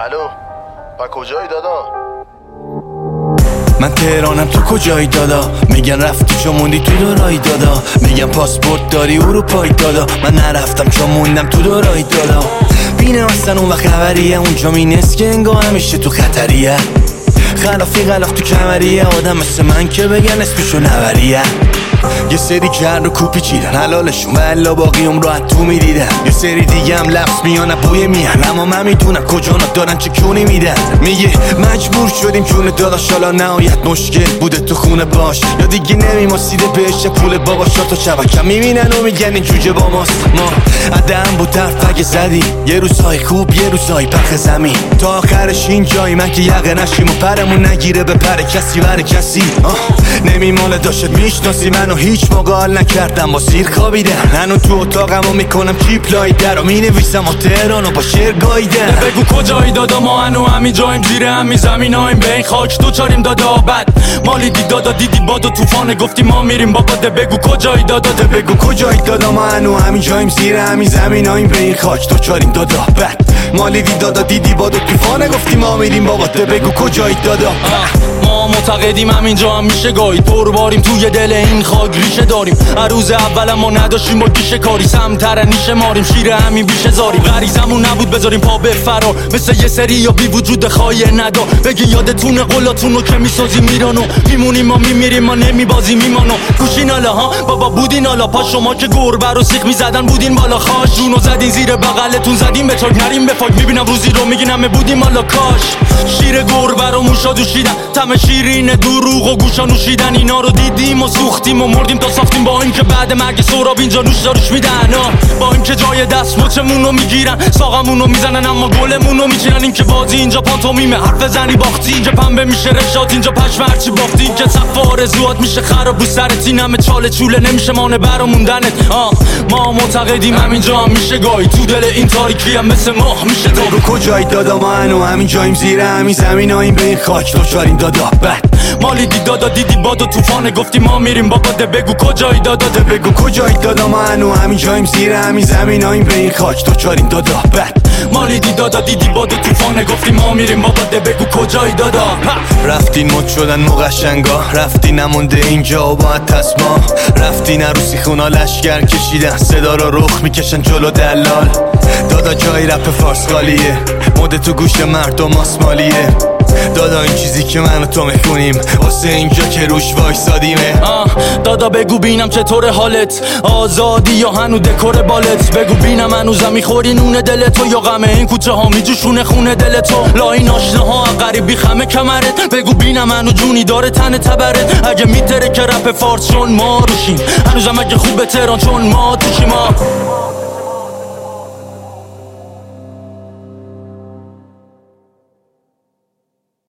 الو با کجایی دادا؟ من تهرانم تو کجایی دادا؟ میگن رفتی چون موندی تو دورایی دادا. میگن پاسپورت داری اروپایی دادا. من نرفتم چون موندم تو دورایی دادا. بینم اصلا اون وقت خبریه اونجا مینست که انگاه همیشه تو خطریه. خلافی غلاف تو کمریه آدم مثل من که بگن اسمشو نوریه. یه سری کرد و کوپی چیدن حلالشون و الا باقی عمر رو تو میدیدن. یه سری دیگه هم لفظ میانه بوی میهن اما من میدونم کجا دارن چه کونی میدن. میگه مجبور شدیم جون داداش حالا نهایت مشکل بوده تو خونه باش یا دیگه نمیماسیده بهش پول بابا شاتو شبکم میبینن و میگن این جوجه با ماست. ما عدم بود درد اگه زدی یه روزهای خوب یه روزهای پخ زمین تا آخرش این جایی من که یقه نشیم و پرمون نگیره به پر کسی بر کسی. نمیماله داشت میشناسی منو هیچ موقع حال نکردم با سیر خوابیدن. هنو تو اتاقمو میکنم کیپلای در و مینویسم و تهرانو با شعر گاییدن. بگو کجایی دادا ما هنو همین جاییم زیر همین زمینایم به این خاک دوچاریم دادا. بد مالی دی دادا دیدی باد و طوفانه گفتی ما میریم بابا. بگو کجایی دادا بگو کجایی دادا ما هنو همین جاییم زیر همین زمینایم به این خاک دوچاریم دادا. بد مالی دی دادا دیدی باد و طوفانه گفتی ما میریم بابا. بگو کجایی دادا. ما معتقدیم همینجا هم میشه گاهی پر باریم توی دل این خاک ریشه داریم. روز اول ما نداشتیم با گیشه کاری سمتر نیشه ماریم شیر همین بیشه زاریم. غریزمون نبود بذاریم پا به فرار مثل یه سری یا بی وجود خواهی ندا. بگی یادتونه قلاتونو که میسازیم میرانو میمونیم ما میمیریم ما نمیبازیم میمانو. گوشین حالا ها بابا بودین حالا پا شما که گربه رو سیخ میزدن بودین بالا خاش جونو زدین زیر بغلتون زدیم به چاک نریم به فاک. میبینم روزی رو میگین همه بودیم حالا کاش شیر گربه رو موشا دوشیدن تم شیرین دروغ و گوشا نوشیدن. اینا رو دیدیم و سوختیم و مردیم تا ساختیم با اینکه بعد مرگ سراب اینجا نوش داروش میدن. با اینکه جای دست مچمون رو میگیرن ساقمون رو میزنن اما گلمون رو میچینن. این که بازی اینجا پانتومیمه حرف زنی باختی اینجا پنبه میشه رشات اینجا پشم هرچی باختی. این که سفار زواد میشه خراب رو سرت این همه چاله چوله نمیشه مانه برا موندنت. ما معتقدیم همینجا هم میشه گاهی تو دل این تاریکی هم مثل ماه میشه. بگو کجایی دادا ما هنو همین جاییم زیر همین زمینایم به این خاک دوچاریم دادا. بد مالی دی دادا دیدی باد و طوفانه گفتی ما میریم بابا. بگو کجایی دادا. بگو کجایی دادا ما هنو همین جاییم زیر همین زمینایم به این خاک دوچاریم دادا. بد مالی دی دادا دیدی باد و طوفانه گفتی ما میریم بابا. بگو کجایی دادا. رفتین مد شدن مقشنگا رفتین نمونده اینجا و باید تسما. رفتین عروسی خونا لشگر کشیدن صدا رو رخ میکشن جلو دلال. دادا جای رپ فارسقالیه مده تو گوش مردم آسمالیه. دادا این چیزی که من و تو میخونیم واسه اینجا که روش وایسادیمه. دادا بگو بینم چطور حالت آزادی یا هنو دکور بالت. بگو بینم هنوزم میخوری نون دل تو یا غمه این کوچه ها میجوشونه خونه دل تو. لا این آشناها غریبی خمه کمرت. بگو بینم هنو جونی داره تن تبرت. اگه میتره که رپ فارس چون ما روشیم هنوزم اگه خوبه تهران چون ما توشیم.